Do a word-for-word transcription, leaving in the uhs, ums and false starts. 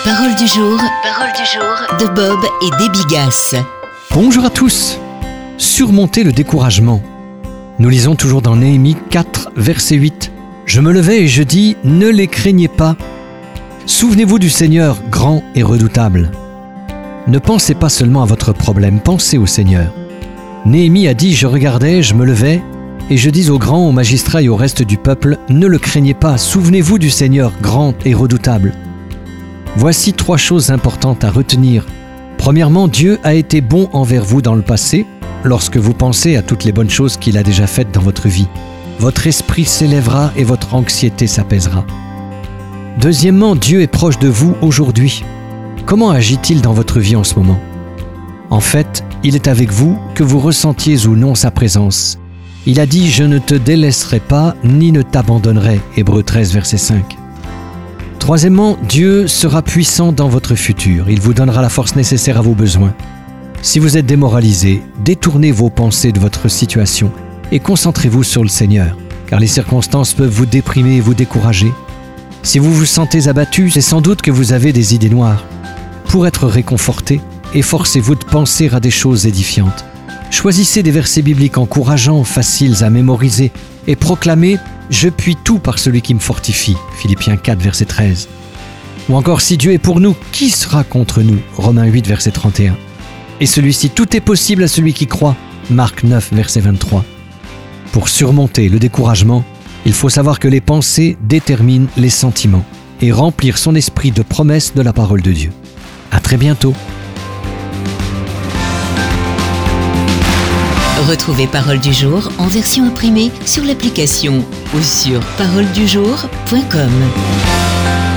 Parole du jour, parole du jour de Bob et Debbie Gass. Bonjour à tous. Surmonter le découragement. Nous lisons toujours dans Néhémie quatre, verset huit. Je me levai et je dis, ne les craignez pas. Souvenez-vous du Seigneur grand et redoutable. Ne pensez pas seulement à votre problème, pensez au Seigneur. Néhémie a dit, je regardais, je me levais, et je dis aux grands, aux magistrats et au reste du peuple, ne le craignez pas, souvenez-vous du Seigneur grand et redoutable. Voici trois choses importantes à retenir. Premièrement, Dieu a été bon envers vous dans le passé, lorsque vous pensez à toutes les bonnes choses qu'il a déjà faites dans votre vie. Votre esprit s'élèvera et votre anxiété s'apaisera. Deuxièmement, Dieu est proche de vous aujourd'hui. Comment agit-il dans votre vie en ce moment? En fait, il est avec vous, que vous ressentiez ou non sa présence. Il a dit « Je ne te délaisserai pas, ni ne t'abandonnerai » Hébreux treize, verset cinq. Troisièmement, Dieu sera puissant dans votre futur. Il vous donnera la force nécessaire à vos besoins. Si vous êtes démoralisé, détournez vos pensées de votre situation et concentrez-vous sur le Seigneur, car les circonstances peuvent vous déprimer et vous décourager. Si vous vous sentez abattu, c'est sans doute que vous avez des idées noires. Pour être réconforté, efforcez-vous de penser à des choses édifiantes. Choisissez des versets bibliques encourageants, faciles à mémoriser et proclamez « Je puis tout par celui qui me fortifie » Philippiens quatre, verset treize. Ou encore « Si Dieu est pour nous, qui sera contre nous » Romains huit, verset trente et un. Et celui-ci « Tout est possible à celui qui croit » Marc neuf, verset vingt-trois. Pour surmonter le découragement, il faut savoir que les pensées déterminent les sentiments et remplir son esprit de promesses de la parole de Dieu. À très bientôt. Retrouvez Parole du jour en version imprimée sur l'application ou sur parole du jour point com.